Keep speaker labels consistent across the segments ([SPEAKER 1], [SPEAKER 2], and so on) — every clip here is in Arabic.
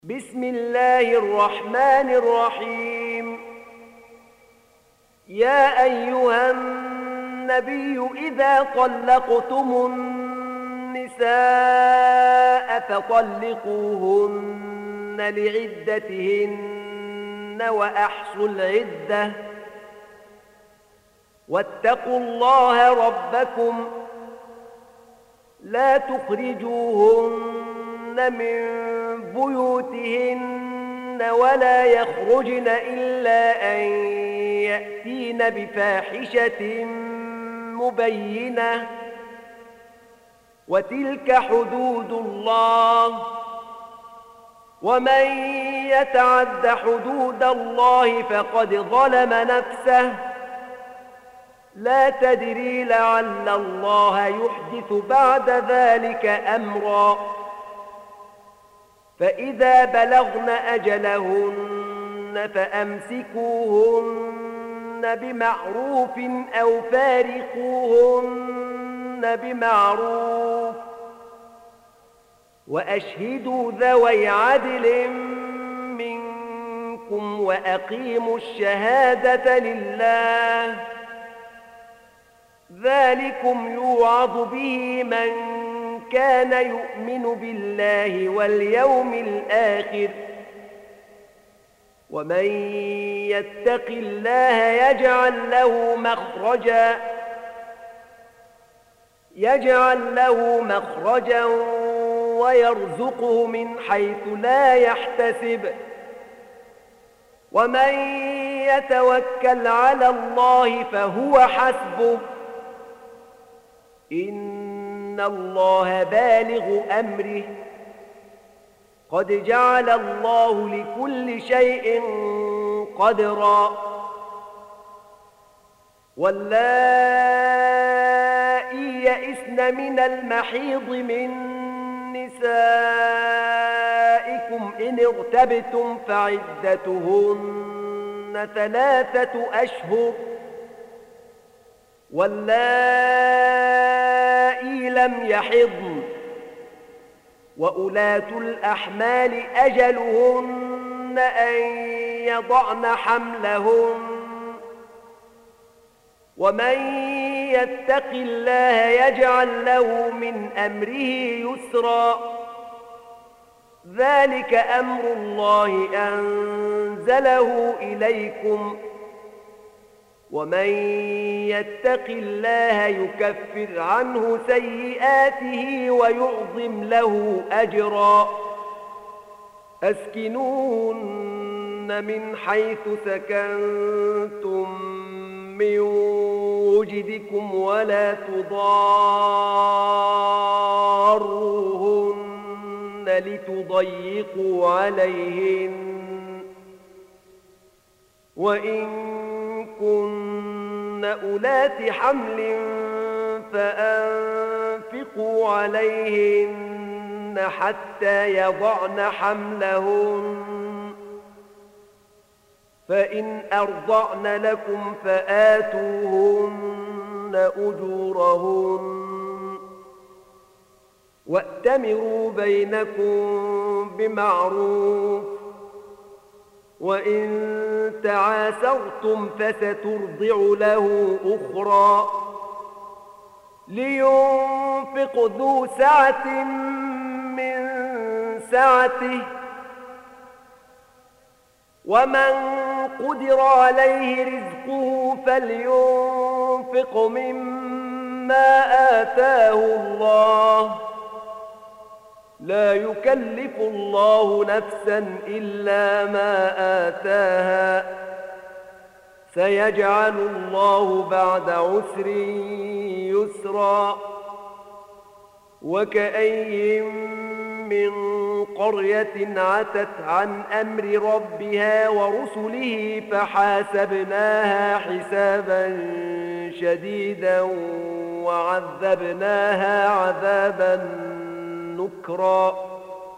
[SPEAKER 1] بسم الله الرحمن الرحيم. يا أيها النبي إذا طلقتم النساء فطلقوهن لعدتهن وأحصوا العدة واتقوا الله ربكم لا تخرجوهن من بيوتهن ولا يخرجن إلا أن يأتين بفاحشة مبينة وتلك حدود الله ومن يتعد حدود الله فقد ظلم نفسه لا تدري لعل الله يحدث بعد ذلك أمرا. فإذا بلغن أجلهن فأمسكوهن بمعروف أو فارقوهن بمعروف وأشهدوا ذوي عدل منكم وأقيموا الشهادة لله ذلكم يوعظ به من كان يؤمن بالله واليوم الآخر ومن يتق الله يجعل له مخرجا ويرزقه من حيث لا يحتسب ومن يتوكل على الله فهو حسبه إن الله بالغ أمره قد جعل الله لكل شيء قدرا. واللائي يئسن من المحيض من نسائكم إن ارتبتم فعدتهن 3 أشهر واللائي لم يحضن وأولاة الأحمال أجلهن أن يضعن حملهن ومن يتق الله يجعل له من أمره يسرا ذلك أمر الله أنزله إليكم ومن يتق الله يكفر عنه سيئاته ويعظم له أجرا. أسكنوهن من حيث سكنتم من وجدكم ولا تضاروهن لتضيقوا عليهن وإن كن أولات حمل فأنفقوا عليهن حتى يضعن حملهن فإن أرضعن لكم فآتوهن أجورهن وأتمروا بينكم بمعروف وإن تعاسرتم فسترضع له أخرى لينفق ذو سعة من سعته ومن قدر عليه رزقه فلينفق مما آتاه الله لا يكلف الله نفسا إلا ما آتاها سيجعل الله بعد عسر يسرا. وكأي من قرية عتت عن أمر ربها ورسله فحاسبناها حسابا شديدا وعذبناها عذابا نكرا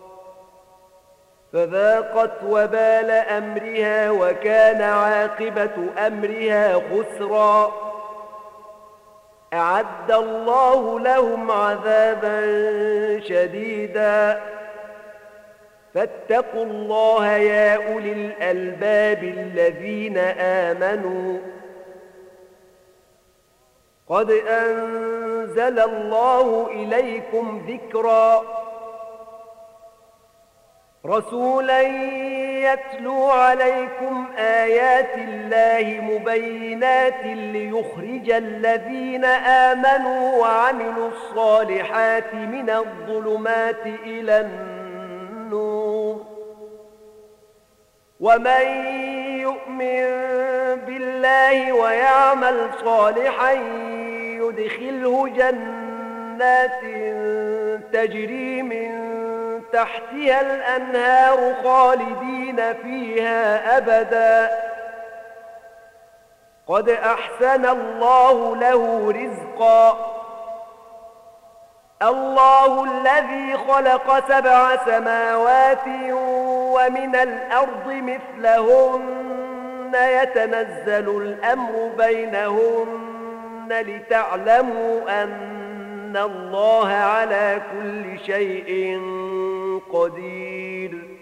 [SPEAKER 1] فذاقت وبال أمرها وكان عاقبة أمرها خسرا. أعد الله لهم عذابا شديدا فاتقوا الله يا أولي الألباب الذين آمنوا قد أنزل الله إليكم ذكرا رسولا يتلو عليكم آيات الله مبينات ليخرج الذين آمنوا وعملوا الصالحات من الظلمات إلى النور ومن يؤمن بالله ويعمل صالحا يدخله جنات تجري من تحتها الأنهار خالدين فيها أبدا قد أحسن الله له رزقا الله الذي خلق 7 سماوات ومن الأرض مثلهن يتنزل الأمر بينهن لتعلموا أن الله على كل شيء قدير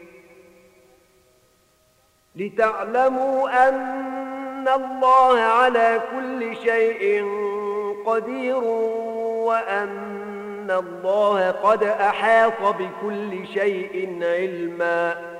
[SPEAKER 1] لتعلموا أن الله على كل شيء قدير وأن الله قد أحاط بكل شيء علما